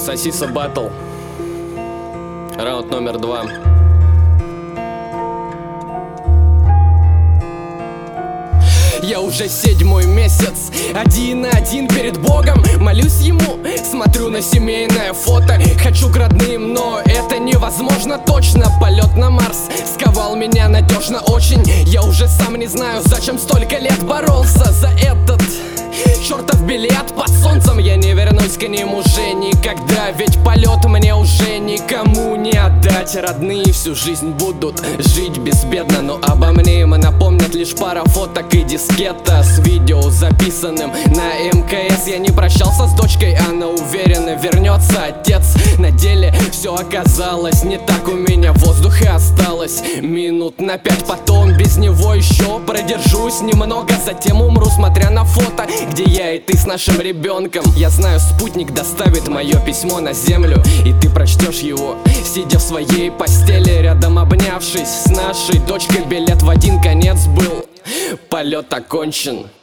Сосиса Баттл. Раунд номер 2. Я уже 7-й месяц один на один перед Богом. Молюсь ему, смотрю на семейное фото. Хочу к родным, но это невозможно точно. Полет на Марс сковал меня надежно очень. Я уже сам не знаю, зачем столько лет боролся за этот чертов билет под солнцем. Я не вернусь к ним уже никогда, ведь полет мне уже никому не отдать. Родные всю жизнь будут жить безбедно, но обо мне им напомнят лишь пара фоток и дискета с видео, записанным на МКС. Я не прощался с дочкой, она уверена, вернется отец. На деле все оказалось не так, у меня воздуха осталось минут на 5. Потом без него еще продержусь немного, затем умру, смотря на фото, где я и ты с нашим ребенком. Я знаю, спутник доставит мое письмо на землю, и ты прочтешь его, сидя в своей постели, рядом обнявшись с нашей дочкой. Билет в один конец был, полет окончен.